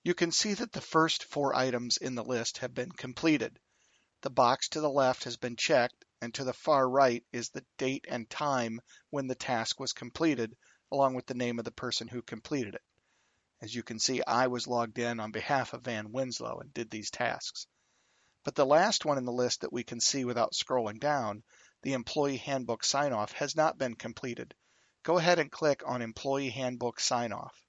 You can see that the first 4 items in the list have been completed. The box to the left has been checked, and to the far right is the date and time when the task was completed, along with the name of the person who completed it. As you can see, I was logged in on behalf of Van Winslow and did these tasks. But the last one in the list that we can see without scrolling down, the Employee Handbook Sign-Off, has not been completed. Go ahead and click on Employee Handbook Sign-Off.